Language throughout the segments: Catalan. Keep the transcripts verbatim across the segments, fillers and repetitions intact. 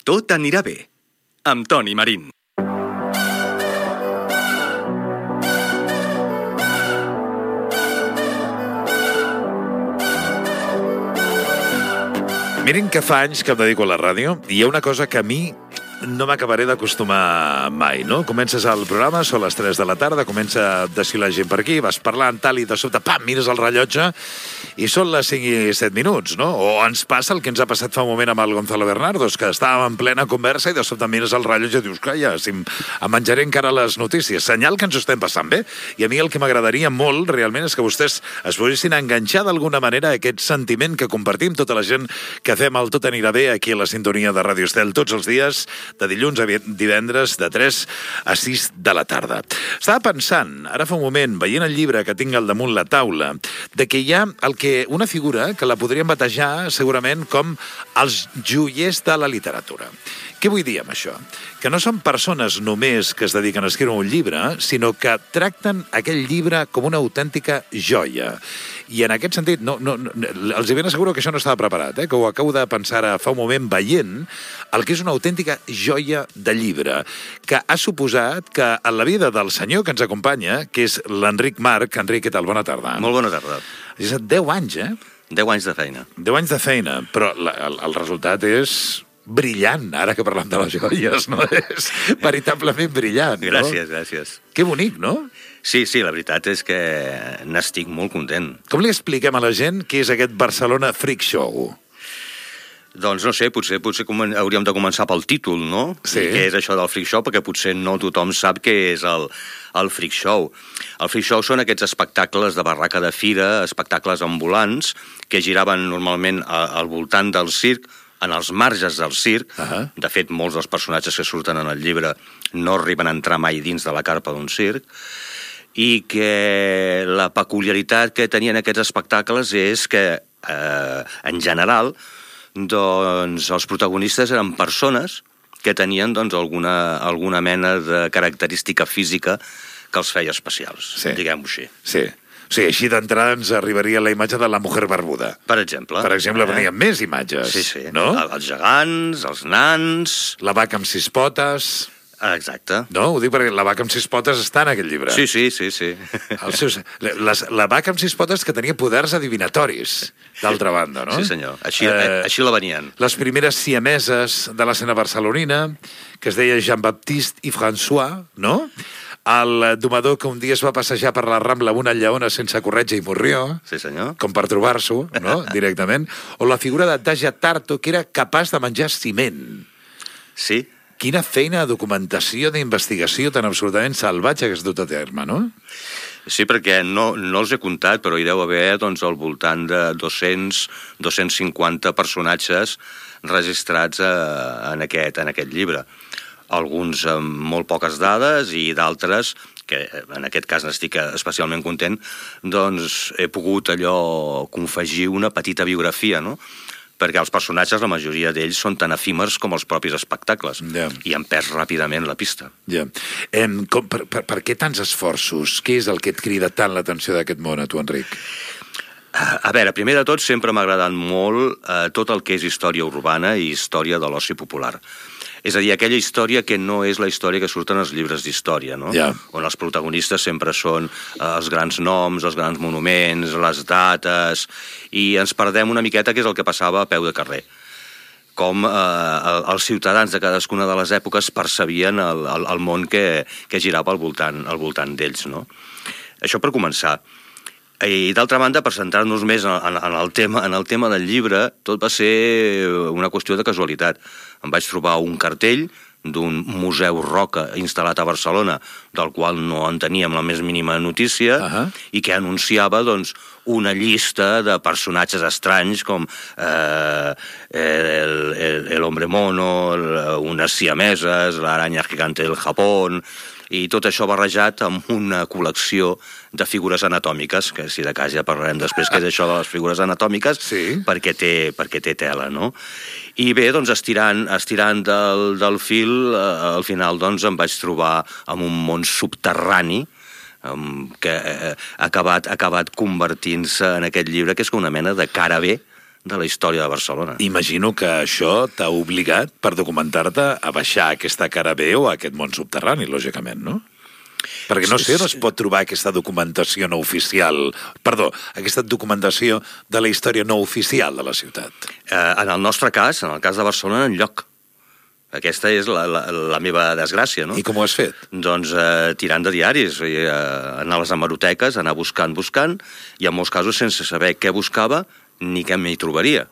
Tot anirà bé, amb Toni Marín. Miren que fa anys que em dedico a la ràdio i hi ha una cosa que a mi no m'acabaré d'acostumar mai, no? Comences el programa, són les tres de la tarda, comença a desfilar gent per aquí, vas parlant, tal, i de sobte, pam, mires el rellotge i són les cinc i set minuts, no? O ens passa el que ens ha passat fa un moment amb el Gonzalo Bernardos, que estàvem en plena conversa i de sobte mires el rellotge i dius, calla, si em, em menjaré encara les notícies. Senyal que ens ho estem passant bé. I a mi el que m'agradaria molt, realment, és que vostès es poguessin enganxar d'alguna manera a aquest sentiment que compartim tota la gent que fem el Tot anirà bé aquí a la sintonia de Ràdio Estel tots els dies, de dilluns a divendres, de tres a sis de la tarda. Estava pensant, ara fa un moment, veient el llibre que tinc al damunt la taula, de que hi ha el que, una figura que la podríem batejar segurament com els joiers de la literatura. Què vull dir amb això? Que no són persones només que es dediquen a escriure un llibre, sinó que tracten aquell llibre com una autèntica joia. I en aquest sentit, no, no, no, els ben asseguro que això no estava preparat, eh? Que ho acabo de pensar fa un moment veient el que és una autèntica joia de llibre, que ha suposat que en la vida del senyor que ens acompanya, que és l'Enric March. Enric, què tal? Bona tarda. Molt bona tarda. És deu anys, eh? Deu anys de feina. Deu anys de feina, però la, el, el resultat és brillant, ara que parlem de les joies, no? És veritablement brillant, no? Gràcies, gràcies. Que bonic, no? Sí, sí, la veritat és que n'estic molt content. Com li expliquem a la gent què és aquest Barcelona Freak Show? Doncs no sé, potser, potser hauríem de començar pel títol, no? Sí. Què és això del Freak Show? Perquè potser no tothom sap què és el, el Freak Show. El Freak Show són aquests espectacles de barraca de fira, espectacles ambulants, que giraven normalment al voltant del circ, en els marges del circ. Uh-huh. De fet, molts dels personatges que surten en el llibre no arriben a entrar mai dins de la carpa d'un circ, i que la peculiaritat que tenien aquests espectacles és que, eh, en general, doncs, els protagonistes eren persones que tenien doncs, alguna, alguna mena de característica física que els feia especials, sí. Diguem-ho així. Sí. O sigui, així d'entrada ens arribaria la imatge de la mujer barbuda. Per exemple. Per exemple, eh? venien més imatges. Sí, sí. No? Els gegants, els nans... La vaca amb sis potes... Exacte. No? Ho dic perquè la vaca amb sis potes està en aquest llibre. Sí, sí, sí, sí. Els seus, les, la vaca amb sis potes que tenia poders adivinatoris, d'altra banda, no? Sí, senyor. Així, eh, així la venien. Les primeres siameses de l'escena barcelonina, que es deia Jean-Baptiste i François, no? El domador que un dia es va passejar per la Rambla amb una lleona sense corretja i morrió, sí, senyor. Com per trobar-s'ho, no? Directament. O la figura de Daja Tarto, que era capaç de menjar ciment. Sí. Quina feina de documentació, d'investigació tan absolutament salvatge que es dut a terme, no? Sí, perquè no, no els he comptat, però hi deu haver doncs, al voltant de dos-cents a dos-cents cinquanta personatges registrats a, en, aquest, en aquest llibre. Alguns amb molt poques dades i d'altres, que en aquest cas n'estic especialment content, doncs he pogut allò confegir una petita biografia, no? Perquè els personatges, la majoria d'ells, són tan efímers com els propis espectacles, yeah. I han perd ràpidament la pista. Yeah. Em, com, per, per, per què tants esforços? Què és el que et crida tant l'atenció d'aquest món, a tu, Enric? A, a veure, primer de tot, sempre m'ha agradat molt eh, tot el que és història urbana i història de l'oci popular. És a dir, aquella història que no és la història que surten als llibres d'història, no? Yeah. On els protagonistes sempre són eh, els grans noms, els grans monuments, les dates, i ens perdem una miqueta que és el que passava a peu de carrer. Com eh, els ciutadans de cadascuna de les èpoques percebien el, el, el món que, que girava al voltant, al voltant d'ells, no? Això per començar. I d'altra banda, per centrar-nos més en, en, en, el tema, en el tema del llibre, tot va ser una qüestió de casualitat. Em vaig trobar un cartell d'un museu Roca instal·lat a Barcelona, del qual no en teníem la més mínima notícia, uh-huh. I que anunciava doncs, una llista de personatges estranys com eh, el, el, el hombre mono, unes siameses, l'aranya gigante del Japó, i tot això barrejat amb una col·lecció de figures anatòmiques, que si de cas ja parlarem després què és això de les figures anatòmiques, sí. perquè, té, perquè té tela, no? I bé, doncs, estirant, estirant del, del fil, eh, al final doncs, em vaig trobar amb un món subterrani, que ha acabat, ha acabat convertint-se en aquest llibre, que és una mena de cara B de la història de Barcelona. Imagino que això t'ha obligat, per documentar-te, a baixar aquesta cara B o a aquest món subterrani, lògicament, no? Perquè no sé on es pot trobar aquesta documentació no oficial, perdó, aquesta documentació de la història no oficial de la ciutat. Eh, en el nostre cas, en el cas de Barcelona, enlloc. Aquesta és la, la, la meva desgràcia, no? I com ho has fet? Doncs eh, tirant de diaris, eh, anar a les hemeroteques, anar buscant, buscant, i en molts casos sense saber què buscava ni què m'hi trobaria.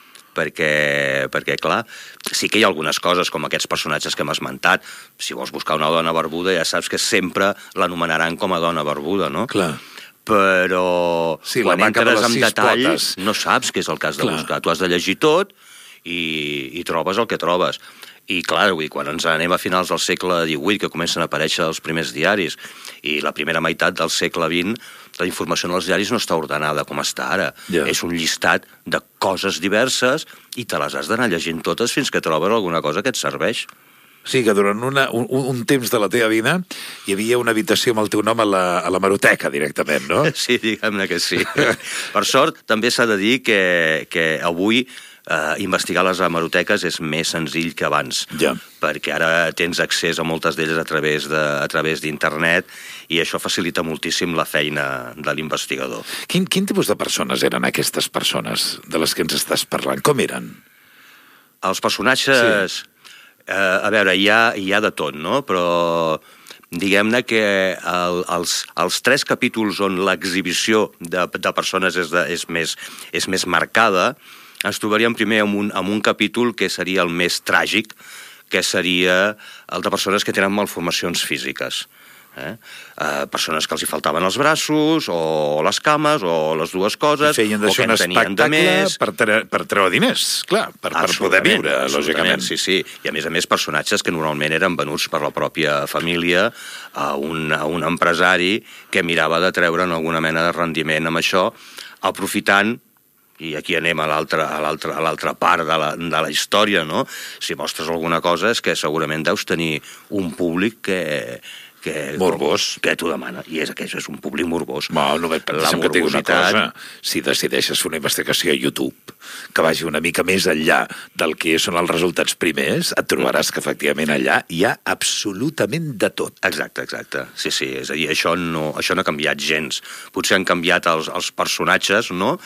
Perquè, perquè, clar, sí que hi ha algunes coses, com aquests personatges que hem esmentat. Si vols buscar una dona barbuda, ja saps que sempre l'anomenaran com a dona barbuda, no? Clar. Però sí, quan entres en detall potes. no saps què és el que has de Clar. buscar. Tu has de llegir tot i, i trobes el que trobes. I clar, vull, quan ens anem a finals del segle divuit, que comencen a aparèixer els primers diaris, i la primera meitat del segle vint, la informació en els diaris no està ordenada com està ara. Yeah. És un llistat de coses diverses i te les has d'anar llegint totes fins que trobes alguna cosa que et serveix. Sí, que durant una, un, un temps de la teva vida hi havia una habitació amb el teu nom a la, a la hemeroteca directament, no? Sí, diguem-ne que sí. Per sort, també s'ha de dir que, que avui Uh, investigar les hemeroteques és més senzill que abans, ja. perquè ara tens accés a moltes d'elles a través de, a través d'internet i això facilita moltíssim la feina de l'investigador. Quin, quin tipus de persones eren aquestes persones de les que ens estàs parlant? Com eren? Els personatges... Sí. Uh, a veure, hi ha, hi ha de tot, no? Però diguem-ne que el, els, els tres capítols on l'exhibició de, de persones és, de, és, més, és més marcada, ens trobaríem primer amb un, amb un capítol que seria el més tràgic, que seria el de persones que tenen malformacions físiques. Eh? Uh, persones que els hi faltaven els braços, o les cames, o les dues coses, I feien o que un en tenien de més. per, tre per treure diners, clar, per, per poder viure, lògicament. Sí, sí. I a més a més personatges que normalment eren venuts per la pròpia família a un, a un empresari que mirava de treure alguna mena de rendiment amb això, aprofitant, i aquí anem a l'altra a l'altra a l'altra part de la, de la història, no? Si mostres alguna cosa és que segurament deus tenir un públic que... que morbós. Que t'ho demana. I és aquest és un públic morbós. No, només pensem que tinc una cosa. Si decideixes fer una investigació a YouTube que vagi una mica més enllà del que són els resultats primers, et trobaràs que efectivament allà hi ha absolutament de tot. Exacte, exacte. Sí, sí. És a dir, això no, això no ha canviat gens. Potser han canviat els, els personatges, no?,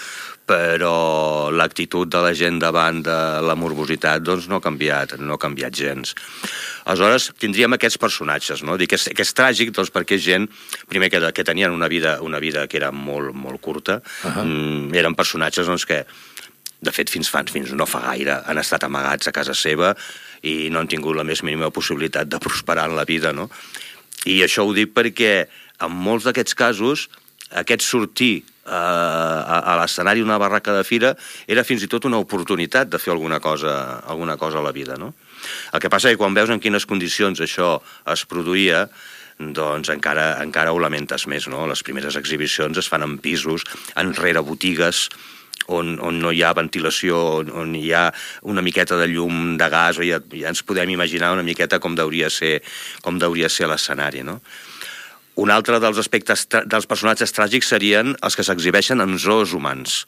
però l'actitud de la gent davant de la morbositat doncs no ha canviat, no ha canviat gens. Aleshores, tindríem aquests personatges, no? Dic que és, que és tràgic doncs, perquè és gent, primer que, que tenien una vida, una vida que era molt, molt curta, uh-huh. mm, eren personatges doncs, que, de fet, fins, fa, fins no fa gaire han estat amagats a casa seva i no han tingut la més mínima possibilitat de prosperar en la vida, no? I això ho dic perquè en molts d'aquests casos aquest sortir uh, a, a l'escenari d'una barraca de fira era fins i tot una oportunitat de fer alguna cosa, alguna cosa a la vida, no? El que passa és que quan veus en quines condicions això es produïa, doncs encara, encara ho lamentes més, no? Les primeres exhibicions es fan en pisos, enrere botigues, on, on no hi ha ventilació, on, on hi ha una miqueta de llum de gas, o ja, ja ens podem imaginar una miqueta com deuria ser, com deuria ser l'escenari, no? Un altre dels aspectes dels personatges tràgics serien els que s'exhibeixen en zoos humans.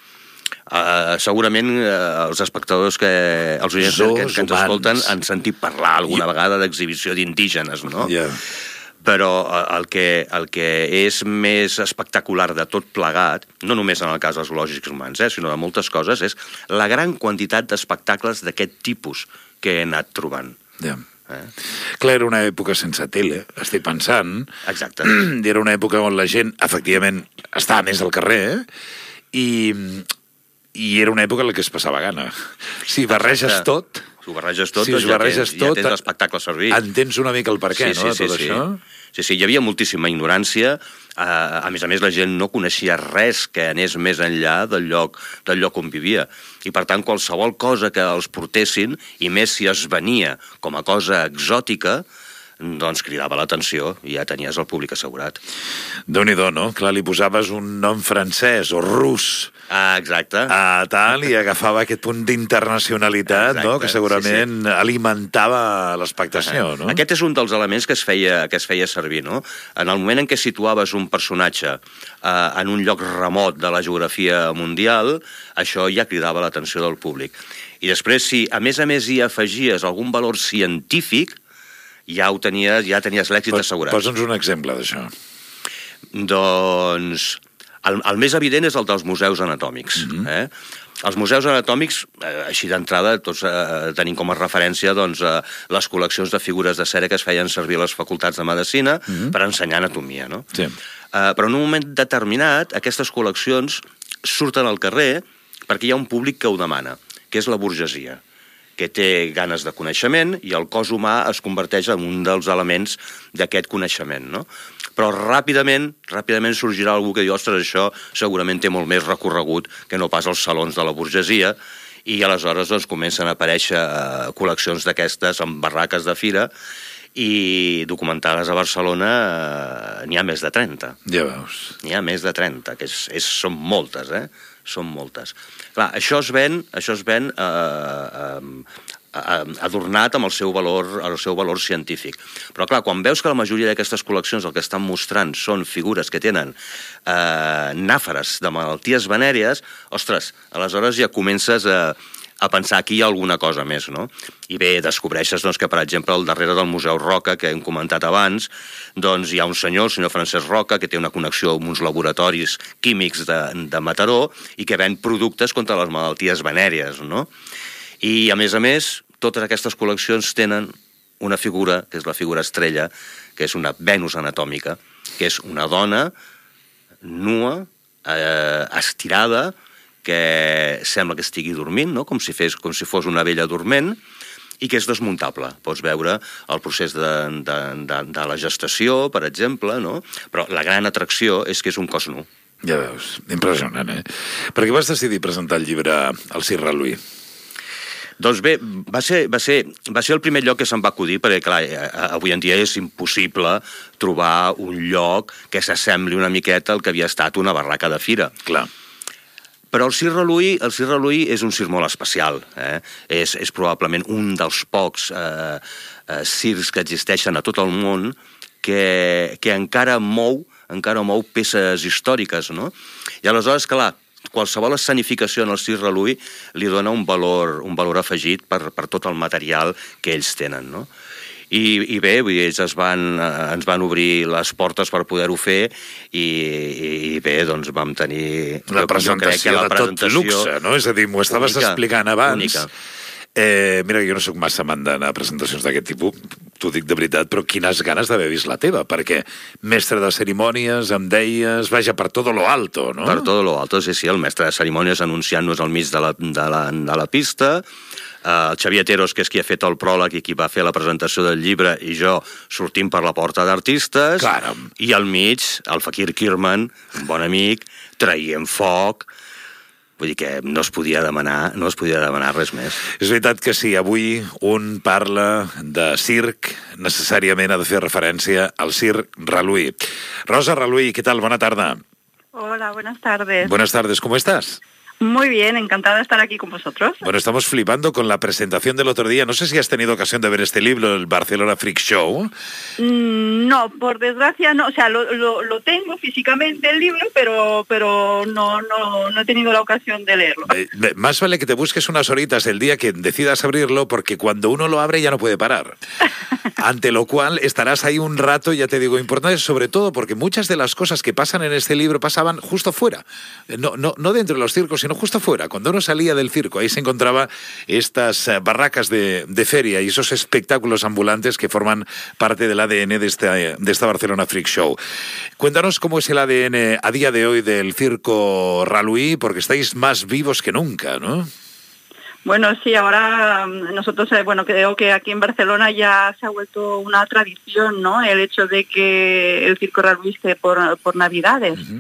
Uh, segurament uh, els espectadors que els oients que, que ens escolten han sentit parlar alguna I... vegada d'exhibició d'indígenes, no? Yeah. Però uh, el, que, el que és més espectacular de tot plegat, no només en el cas dels zoològics humans, eh, sinó de moltes coses, és la gran quantitat d'espectacles d'aquest tipus que he anat trobant. Yeah. Eh? Clar, era una època sense tele, estic pensant. Exacte. Era una època on la gent, efectivament, estava més al carrer, eh? I, i era una època en la que es passava gana. Si barreges Exacte. tot... Si ho barreges tot, si doncs ja, tens, tot, ja tens l'espectacle servit. Entens una mica el per què, sí, no, sí, de tot sí, això? Sí. sí, sí, hi havia moltíssima ignorància. Uh, a més a més, la gent no coneixia res que anés més enllà del lloc, del lloc on vivia. I, per tant, qualsevol cosa que els portessin, i més si es venia com a cosa exòtica, doncs cridava l'atenció i ja tenies el públic assegurat. Déu-n'hi-do, no? Clar, li posaves un nom francès o rus Ah, exacte. A tal, i agafava aquest punt d'internacionalitat, no? Que segurament sí, sí. alimentava l'expectació, no? Aquest és un dels elements que es feia, que es feia servir, no? En el moment en què situaves un personatge eh, en un lloc remot de la geografia mundial, això ja cridava l'atenció del públic. I després, si a més a més hi afegies algun valor científic, ja ho tenies, ja tenies l'èxit assegurat. Posa'ns un exemple d'això. Doncs... El, el més evident és el dels museus anatòmics. Mm-hmm. eh? Els museus anatòmics, eh, així d'entrada, tots eh, tenim com a referència doncs, eh, les col·leccions de figures de cera que es feien servir a les facultats de medicina mm-hmm. per ensenyar anatomia. No? Sí. Eh, però en un moment determinat, aquestes col·leccions surten al carrer perquè hi ha un públic que ho demana, que és la burgesia, que té ganes de coneixement i el cos humà es converteix en un dels elements d'aquest coneixement, no? Però ràpidament, ràpidament sorgirà algú que diu, ostres, això segurament té molt més recorregut que no pas als salons de la burgesia, i aleshores doncs, comencen a aparèixer eh, col·leccions d'aquestes amb barraques de fira, i documentades a Barcelona eh, n'hi ha més de trenta. Ja veus. N'hi ha més de trenta, que és, és, són moltes, eh? Són moltes. Clar, això es ven, això es ven eh, eh, adornat amb el seu valor, el seu valor científic. Però clar, quan veus que la majoria d'aquestes col·leccions el que estan mostrant són figures que tenen eh, nàfares de malalties venèries, ostres, aleshores ja comences a, a pensar que hi ha alguna cosa més, no? I bé, descobreixes doncs, que, per exemple, al darrere del Museu Roca, que hem comentat abans, doncs hi ha un senyor, el senyor Francesc Roca, que té una connexió amb uns laboratoris químics de, de Mataró i que ven productes contra les malalties venèries, no? I, a més a més, totes aquestes col·leccions tenen una figura, que és la figura estrella, que és una Venus anatòmica, que és una dona nua, eh, estirada, que sembla que estigui dormint, no? com, si fes, com si fos una vella dorment, i que és desmuntable. Pots veure el procés de, de, de, de la gestació, per exemple, no? Però la gran atracció és que és un cos nu. Ja veus, impressionant, eh? Per què vas decidir presentar el llibre al Circ Reluí? Doncs bé, va ser, va, ser, va ser el primer lloc que se'm va acudir, perquè, clar, avui en dia és impossible trobar un lloc que s'assembli una miqueta al que havia estat una barraca de fira. Clar. Però el Circ Reluí, el Circ Reluí és un circ molt especial. Eh? És, és probablement un dels pocs eh, eh, circs que existeixen a tot el món que, que encara mou, encara mou peces històriques, no? I aleshores, clar, qualsevol escenificació en el Circ Reluí li dona un valor, un valor afegit per, per tot el material que ells tenen, no? I, i bé, vull dir, ells es van, eh, ens van obrir les portes per poder-ho fer i, i bé, doncs vam tenir... La presentació la de tot luxe, no? És a dir, m'ho estaves única, explicant abans. Única. Eh, mira, jo no sóc massa amant d'anar a presentacions d'aquest tipus, t'ho dic de veritat, però quines ganes d'haver vist la teva, perquè mestre de cerimònies, em deies, vaja, per todo lo alto, no? Per todo lo alto, sí, sí, el mestre de cerimònies anunciant-nos al mig de la, de la, de la pista, uh, el Xavier Teros, que és qui ha fet el pròleg i qui va fer la presentació del llibre, i jo sortim per la porta d'artistes, Caram. I al mig, el Fakir Kirman, un bon amic, traient foc. Vull dir que no es podia demanar, no es podia demanar res més. És veritat que si avui un parla de circ, necessàriament ha de fer referència al Circ Reluí. Rosa Reluí, què tal? Bona tarda. Hola, buenas tardes. Buenas tardes, ¿cómo estás? Muy bien, encantada de estar aquí con vosotros. Bueno, estamos flipando con la presentación del otro día. No sé si has tenido ocasión de ver este libro, el Barcelona Freak Show. Mm, no, por desgracia no. O sea, lo, lo, lo tengo físicamente el libro, pero, pero no, no, no he tenido la ocasión de leerlo. Eh, más vale que te busques unas horitas el día que decidas abrirlo, porque cuando uno lo abre ya no puede parar. Ante lo cual estarás ahí un rato, ya te digo, importante, sobre todo porque muchas de las cosas que pasan en este libro pasaban justo fuera. No, no, no dentro de los circos, sino justo fuera. Cuando uno salía del circo, ahí se encontraba estas barracas de, de feria y esos espectáculos ambulantes que forman parte del A D N de esta, de esta Barcelona Freak Show. Cuéntanos cómo es el A D N a día de hoy del Circo Reluí, porque estáis más vivos que nunca, ¿no? Bueno, sí, ahora nosotros, bueno, creo que aquí en Barcelona ya se ha vuelto una tradición, ¿no? El hecho de que el Circo Reluí esté por, por Navidades. Uh-huh.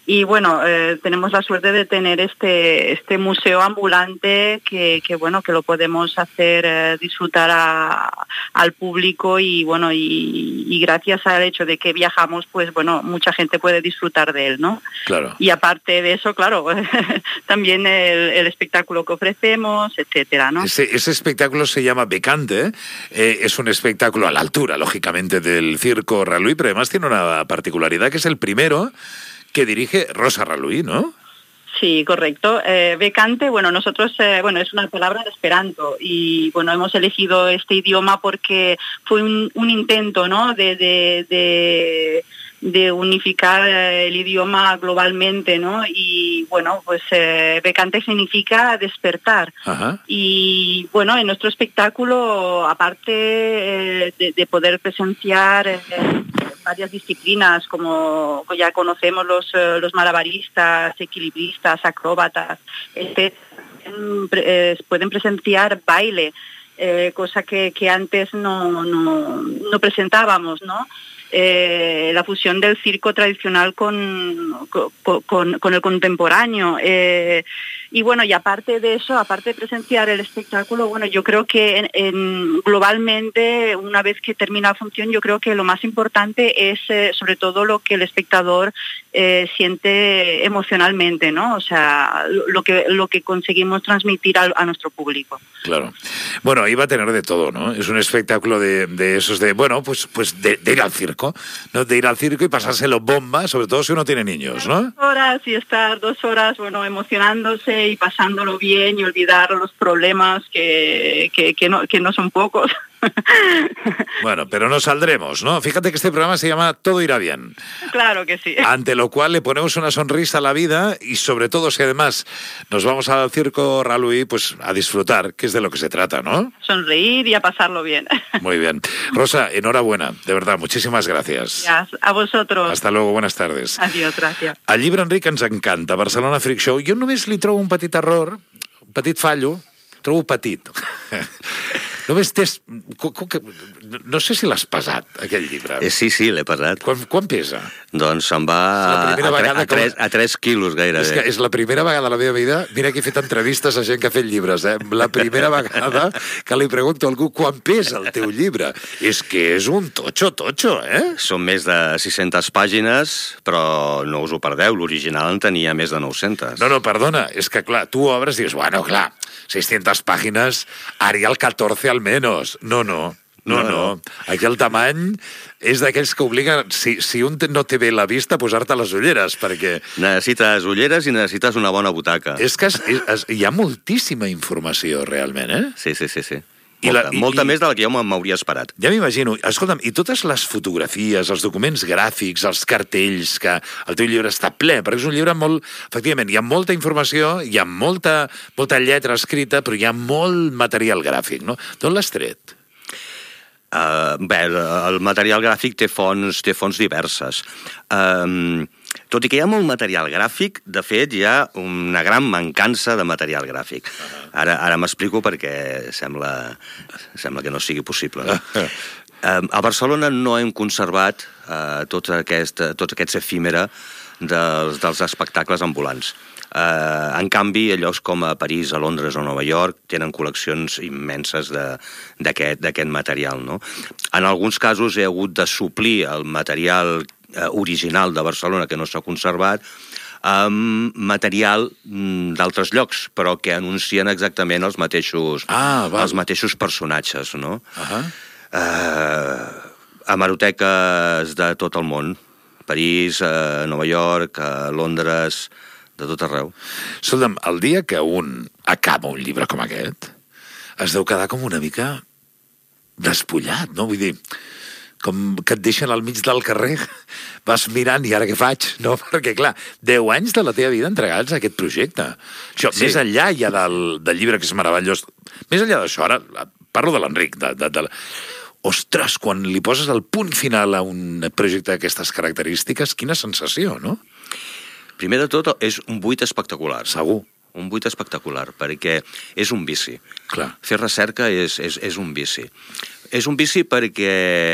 Y bueno, eh, tenemos la suerte de tener este este museo ambulante que, que bueno, que lo podemos hacer eh, disfrutar a, al público y bueno, y, y gracias al hecho de que viajamos, pues bueno, mucha gente puede disfrutar de él, ¿no? Claro. Y aparte de eso, claro, también el, el espectáculo que ofrecemos, etcétera, ¿no? Ese, ese espectáculo se llama Becante, eh, es un espectáculo a la altura, lógicamente, del Circo Raluy, pero además tiene una particularidad que es el primero que dirige Rosa Raluy, ¿no? Sí, correcto. Eh, becante, bueno, nosotros, eh, bueno, es una palabra de esperanto y, bueno, hemos elegido este idioma porque fue un, un intento, ¿no?, de, de, de, de unificar el idioma globalmente, ¿no? Y, bueno, pues eh, becante significa despertar. Ajá. Y, bueno, en nuestro espectáculo, aparte eh, de, de poder presenciar eh, varias disciplinas, como ya conocemos los, eh, los malabaristas, equilibristas, acróbatas, este, eh, pueden presenciar baile, eh, cosa que, que antes no, no, no presentábamos, ¿no? Eh, la fusión del circo tradicional con, con, con, con el contemporáneo. Eh, y bueno, y aparte de eso, aparte de presenciar el espectáculo, bueno, yo creo que en, en, globalmente, una vez que termina la función, yo creo que lo más importante es eh, sobre todo lo que el espectador eh, siente emocionalmente, ¿no? O sea, lo que, lo que conseguimos transmitir a, a nuestro público. Claro. Bueno, ahí va a tener de todo, ¿no? Es un espectáculo de, de esos de, bueno, pues, pues de, de ir al circo, ¿no? De ir al circo y pasárselo bomba, sobre todo si uno tiene niños, ¿no? Dos horas y estar dos horas, bueno, emocionándose y pasándolo bien y olvidar los problemas que, que, que, no, que no son pocos. Bueno, pero no saldremos, ¿no? Fíjate que este programa se llama Todo irá bien. Claro que sí. Ante lo cual le ponemos una sonrisa a la vida y sobre todo si además nos vamos al Circo Raluy, pues a disfrutar, que es de lo que se trata, ¿no? Sonreír y a pasarlo bien. Muy bien. Rosa, enhorabuena, de verdad, muchísimas gràcies. Ja, a vosotros. Hasta luego, buenas tardes. Adiós, gràcies. El llibre, Enric, ens encanta, Barcelona Freak Show. Jo només li trobo un petit error, un petit fallo, trobo petit. Només tens... No sé si l'has pesat, aquell llibre. Eh, sí, sí, l'he pesat. Quan, quan pesa? Doncs se'n va a, tre a, tres, a tres quilos gairebé. És que és la primera vegada a la meva vida, mira que he fet entrevistes a gent que ha fet llibres, eh? La primera vegada que li pregunto a algú quan pesa el teu llibre. És que és un totxo, totxo, eh? Són més de sis-centes pàgines, però no us ho perdeu, l'original en tenia més de nou-centes. No, no, perdona, és que clar, tu obres i dius, bueno, clar, seiscientas páginas, haría el catorce al menos. No, no. No, no, no. Aquí el tamany és d'aquells que obliguen, si, si un no té bé la vista, posar-te les ulleres, perquè... Necessites ulleres i necessites una bona butaca. És que es, es, hi ha moltíssima informació, realment, eh? Sí, sí, sí, sí. I molta, la, i, molta i, més de la que jo m'hauria esperat. Ja m'imagino. Escolta'm, i totes les fotografies, els documents gràfics, els cartells, que el teu llibre està ple, perquè és un llibre molt... Efectivament, hi ha molta informació, hi ha molta, molta lletra escrita, però hi ha molt material gràfic, no? D'on l'has tret? Uh, bé, el material gràfic té fonts, té fonts diverses. Um, tot i que hi ha molt material gràfic, de fet hi ha una gran mancança de material gràfic. Ara, ara m'explico perquè sembla, sembla que no sigui possible. No? Um, a Barcelona no hem conservat uh, tot, aquest, tots aquests efímera dels, dels espectacles ambulants. Uh, en canvi, llocs com a París, a Londres o a Nova York tenen col·leccions immenses d'aquest material, no? En alguns casos he hagut de suplir el material uh, original de Barcelona que no s'ha conservat amb material d'altres llocs, però que anuncien exactament els mateixos, ah, els mateixos personatges, no? Uh-huh. uh, hemeroteques de tot el món, París, uh, Nova York, uh, Londres, de tot arreu. Escolta'm, el dia que un acaba un llibre com aquest, es deu quedar com una mica despullat, no? Vull dir, com que et deixen al mig del carrer, vas mirant i ara què faig, no? Perquè, clar, deu anys de la teva vida entregats a aquest projecte. Això, sí. Més enllà ja del, del llibre, que és meravellós, més enllà d'això, ara parlo de l'Enric, de, de, de... Ostres, quan li poses el punt final a un projecte d'aquestes característiques, quina sensació, no? Primer de tot, és un buit espectacular. Segur. Un buit espectacular, perquè és un vici. Clar. Fer recerca és, és, és un vici. És un vici perquè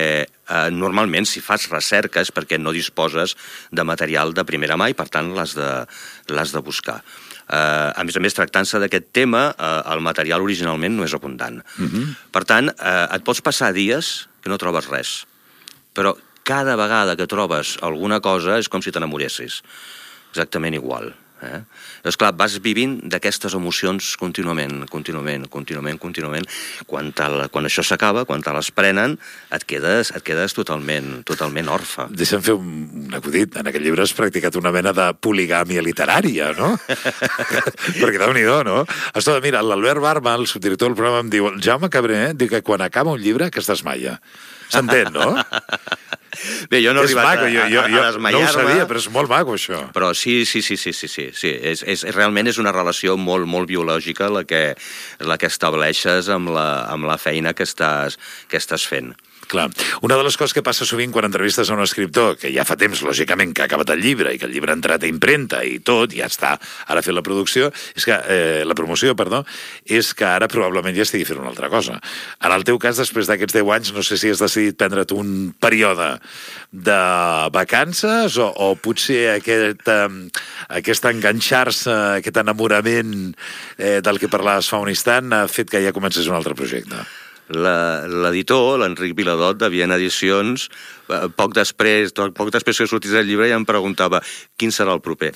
eh, normalment si fas recerca és perquè no disposes de material de primera mà i per tant l'has de, l'has de buscar. Uh, a més a més, tractant-se d'aquest tema, uh, el material originalment no és abundant. Uh-huh. Per tant, uh, et pots passar dies que no trobes res, però cada vegada que trobes alguna cosa és com si t'enamoressis. Exactament igual. Eh? Llavors, clar, vas vivint d'aquestes emocions contínuament, contínuament, contínuament, contínuament. Quan, la, quan això s'acaba, quan te les prenen, et quedes, et quedes totalment, totalment orfe. Deixa'm fer un, un acudit. En aquest llibre has practicat una mena de poligàmia literària, no? Perquè déu-n'hi-do, no? Escolta, mira, l'Albert Barma, el subdirector del programa, em diu, el Jaume Cabré, diu que quan acaba un llibre que es desmaia. S'entén, no? Bé, jo no he arribat maco, a, jo, jo, a, a desmaiar-me. No ho sabia, però és molt maco, això. Però sí, sí, sí, sí, sí, sí, sí. És, és, realment és una relació molt, molt biològica la que, la que estableixes amb la, amb la feina que estàs, que estàs fent. Clar. Una de les coses que passa sovint quan entrevistes a un escriptor, que ja fa temps, lògicament, que ha acabat el llibre i que el llibre ha entrat a impremta i tot, ja està, ara fent la producció, és que, eh, la promoció, perdó, és que ara probablement ja estigui fent una altra cosa. En el teu cas, després d'aquests deu anys, no sé si has decidit prendre't un període de vacances o, o potser aquest, eh, aquest enganxar-se, aquest enamorament eh, del que parlaves fa un instant ha fet que ja comences un altre projecte. L'editor, l'Enric Viladot, de Viena Edicions, poc després, poc després que sortís el llibre ja em preguntava quin serà el proper.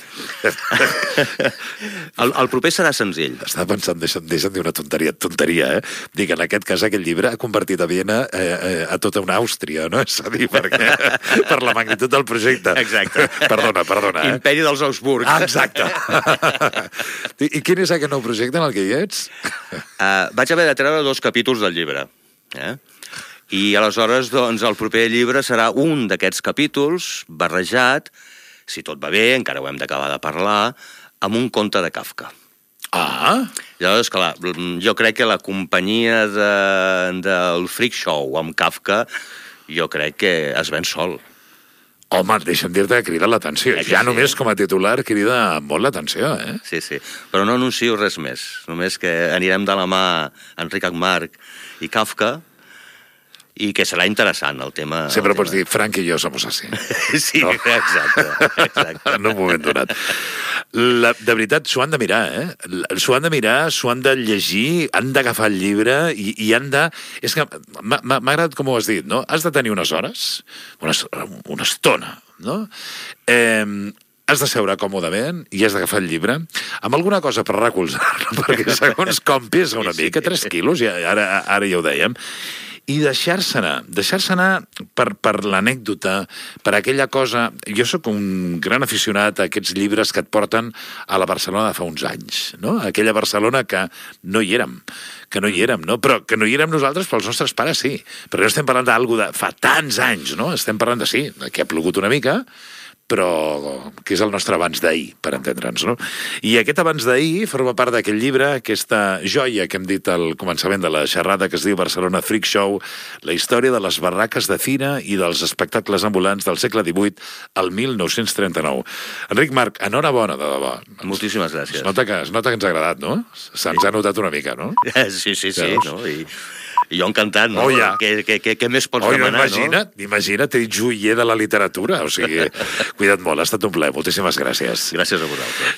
el, el proper serà senzill. Estava pensant, deixa'm, deixa'm dir una tonteria, tonteria, eh? Dic, en aquest cas aquest llibre ha convertit a Viena eh, eh, a tota una Àustria, no? És a dir, perquè, per la magnitud del projecte. Exacte. Perdona, perdona. Eh? Imperi dels Augsburg. Ah, exacte. I, I quin és aquest nou projecte en el que hi ets? Uh, vaig haver de treure dos capítols del llibre. Eh? I aleshores, doncs, el proper llibre serà un d'aquests capítols barrejat, si tot va bé, encara ho hem d'acabar de parlar, amb un conte de Kafka. Ah! Llavors, clar, jo crec que la companyia de, del Freak Show amb Kafka, jo crec que es ven sol. Home, deixa'm dir-te que crida l'atenció. Ja sí. Només com a titular crida molt l'atenció, eh? Sí, sí. Però no anuncio res més. Només que anirem de la mà Enric Agmarch i Kafka, i que serà interessant el tema... Sempre el tema. Pots dir, Frank i jo somos así. Sí, no? exacte, exacte. En un moment donat. La, de veritat, s'ho han de mirar, eh? S'ho han de mirar, s'ho han de llegir, han d'agafar el llibre i, i han de... És que m'ha agradat com ho has dit, no? Has de tenir unes hores, una, una estona, no? Eh, has de seure còmodament i has d'agafar el llibre amb alguna cosa per recolzar-lo, perquè segons com pesa una mica, tres quilos, i ara, ara ja ho dèiem, i deixar-se anar, deixar-se anar per, per l'anècdota, per aquella cosa... Jo sóc un gran aficionat a aquests llibres que et porten a la Barcelona de fa uns anys, no? Aquella Barcelona que no hi érem, que no hi érem, no? Però que no hi érem nosaltres, però els nostres pares sí. Però no estem parlant d'alguna de fa tants anys, no? Estem parlant de sí, que ha plogut una mica, però que és el nostre abans d'ahir, per entendre'ns, no? I aquest abans d'ahir forma part d'aquest llibre, aquesta joia que hem dit al començament de la xerrada, que es diu Barcelona Freak Show, la història de les barraques de fira i dels espectacles ambulants del segle divuit al mil nou-cents trenta-nou. Enric March, enhorabona, de debò. Moltíssimes gràcies. Es nota que, es nota que ens ha agradat, no? Se'ns ha notat una mica, no? Sí, sí, sí, no? I... I jo encantat, no? Oh, ja. Què, què, què, què més pots oh, demanar, imagina't, no? Imagina't, ell joier de la literatura. O sigui, cuida't molt, ha estat un plaer. Moltíssimes gràcies. Gràcies a vosaltres.